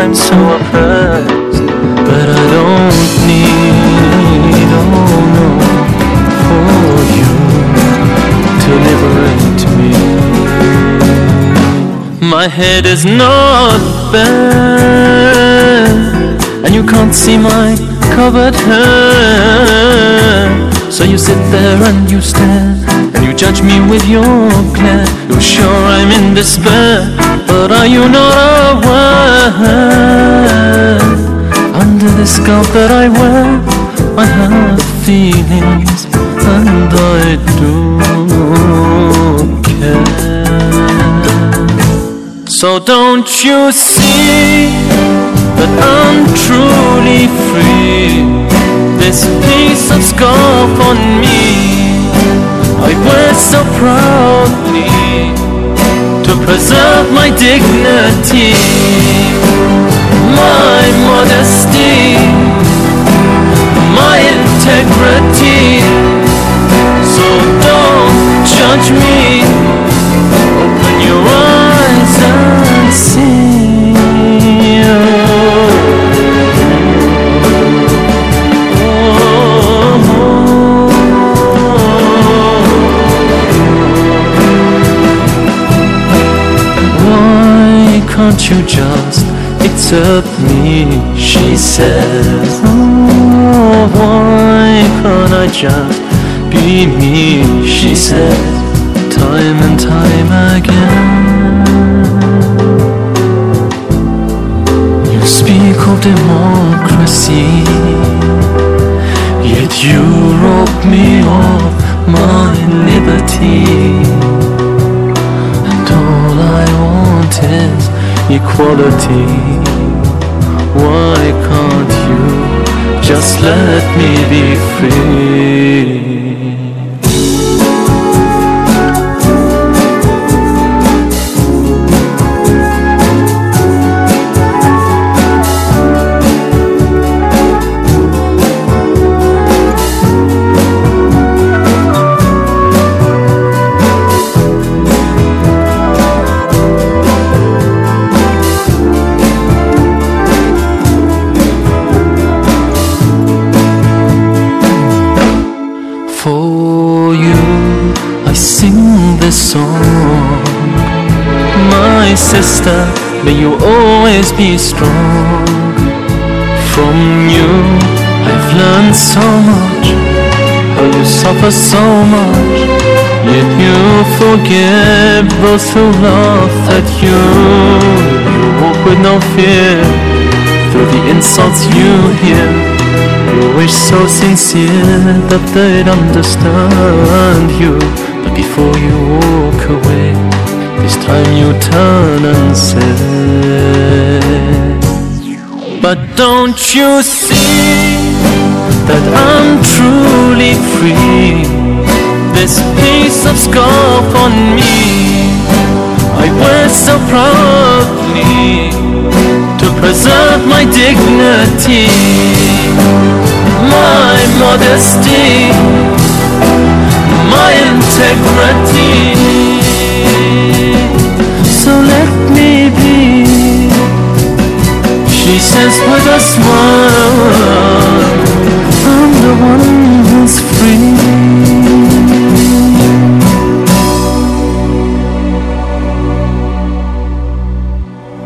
I'm so oppressed, but I don't need, oh no, for you to liberate me. My head is not bad, and you can't see my covered hair. So you sit there and you stare, and you judge me with your glare. You're sure I'm in despair, but are you not aware? Under the scarf that I wear, I have feelings, and I don't care. So don't you see that I'm truly free? This piece of scarf on me I wear so proudly to preserve my dignity, my modesty, my integrity. So don't judge me, open your eyes and see. Can't you just accept me, she says. Oh, why can't I just be me, she says, time and time again. You speak of democracy, yet you rob me of my liberty. And all I want is equality. Why can't you just let me be free? For you, I sing this song. My sister, may you always be strong. From you, I've learned so much, how you suffer so much, yet you forgive those who laugh at you. You walk with no fear through the insults you hear. You wish so sincere that they'd understand you, but before you walk away, this time you turn and say, but don't you see that I'm truly free? This piece of scarf on me I wear so proudly to preserve my dignity, my modesty, my integrity. So let me be, she says with a smile.